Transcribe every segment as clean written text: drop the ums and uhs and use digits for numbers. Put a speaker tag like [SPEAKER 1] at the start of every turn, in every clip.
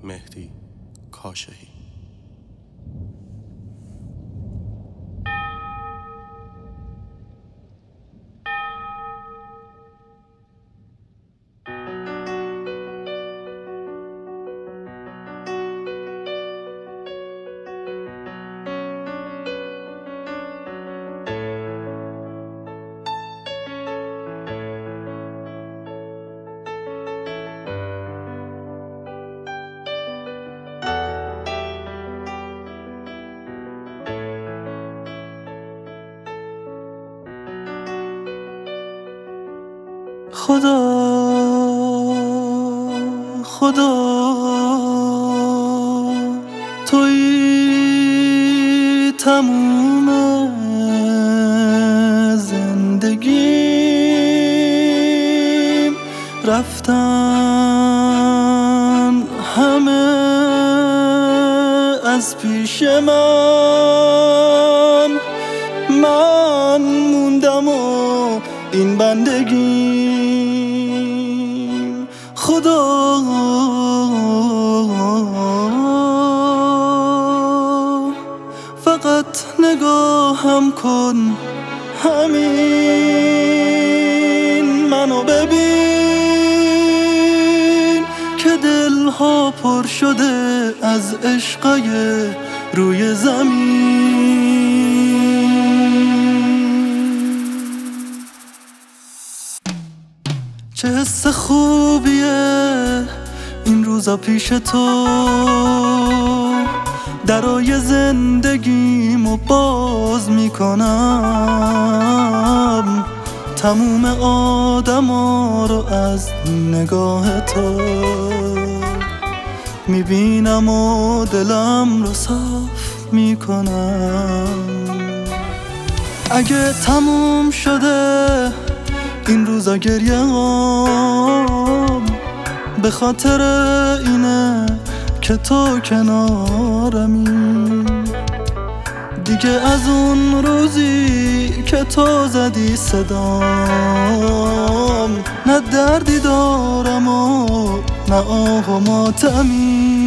[SPEAKER 1] مهدی کاشهی.
[SPEAKER 2] خدا توی تموم زندگیم، رفتن همه از پیش من موندم و این بندگیم. خدا فقط نگاهم کن، همین منو ببین که دلها پر شده از عشقای روی زمین. چه حس خوبیه این روزا پیش تو، درای زندگیمو باز میکنم، تموم آدما رو از نگاه تو میبینم و دلم رو صاف میکنم. اگه تموم شده این روزا گریه‌ام، به خاطر اینه که تو کنارمی، دیگه از اون روزی که تو زدی صدام، نه دردی دارم و نه آه و ماتمی.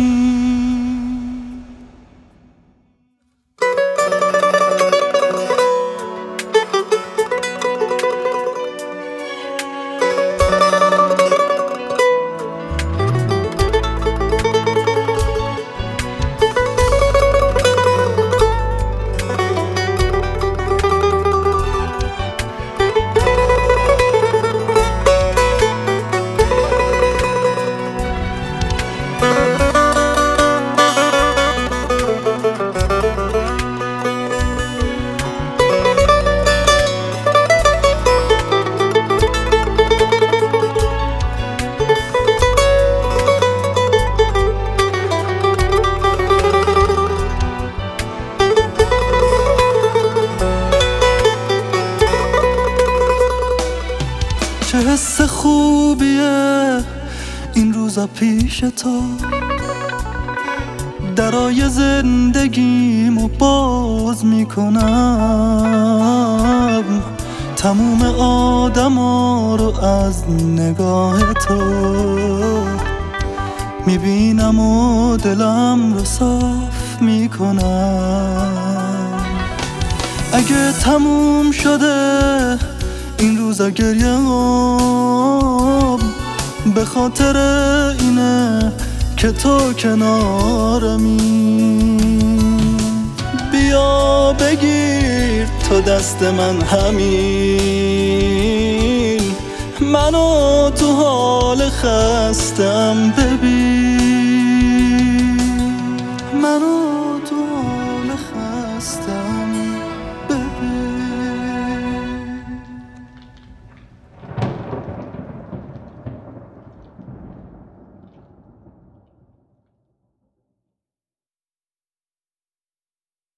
[SPEAKER 2] چه حس خوبیه این روزا پیش تو، درای زندگیمو باز میکنم، تموم آدما رو از نگاه تو میبینم و دلم رو صاف میکنم. اگه تموم شده این روزا گریه‌ام، به خاطر اینه که تو کنارمی، بیا بگیر تو دست من همین، منو تو حال خستم ببین.